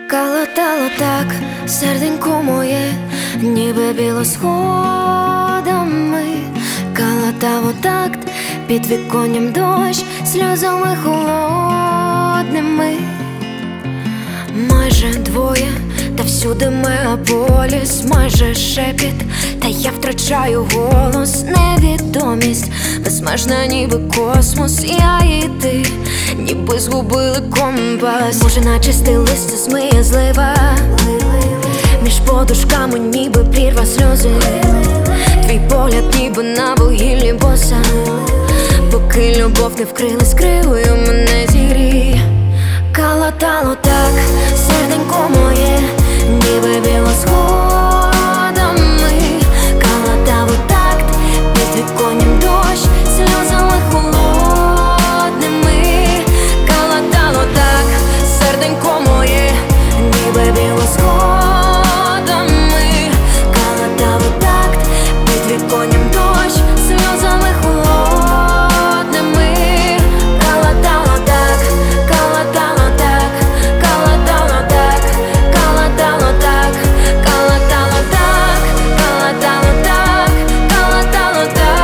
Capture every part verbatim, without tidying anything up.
Калатало так, серденько моє, ніби білосходами. Калатав у такт, під віконням дощ, сльозами холодними. Майже двоє, та всюди мегаполіс, майже шепіт, та я втрачаю голос. Невідомість безмежна, ніби космос. Я і ти, ніби згубили компас. Може, наче стилиста змиє злива, між подушками ніби прірва сльози. Твій погляд ніби на вугіллі боса, поки любов не вкрилась кривою, мене зігріє. Калатало так, серденько моє, ніби білосходами. Калатав у такт, під віконням дощ, сльозами холодними. Калатало так, серденько моє, ніби білосходами. Калатав у такт, під віконням дощ, сльозами холодними. Калатало так, калатало так, калатало так, калатало так, калатало так, калатало так, калатало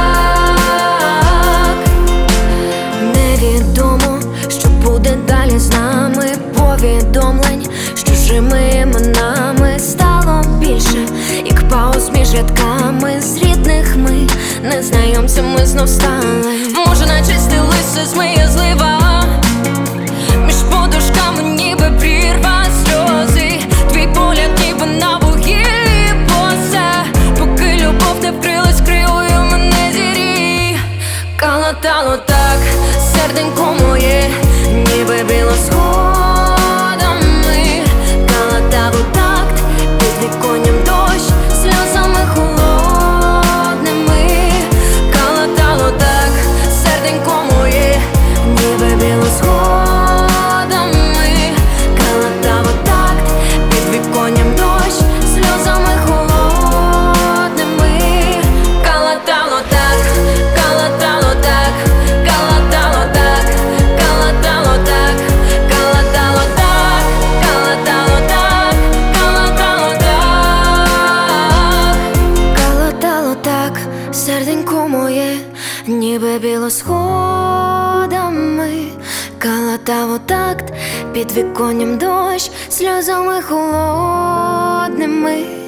так. Невідомо, що буде далі з нами. Повідомлень з чужими іменами стало більше, як пауз між рядками. З рідних ми незнайомцями знов стали. Може, наче стилиста змиє злива, між подушками ніби прірва сльози. Твій погляд ніби на вугіллі боса, поки любов не вкрилась кривою, мене зігріє. Калатало так, серденько моє, ніби білосходами. Калатав у такт, під віконням дощ, сльозами холодними. Калатало так, серденько моє, ніби білосходами. Калатав у такт, під віконням дощ, сльозами холодними. Калатало так, калатало так, калатало так, калатало так, калатало так, калатало так, калатало так. Калатало так, серденько моє, ніби білосходами. Калатав у такт, під віконням дощ, сльозами холодними.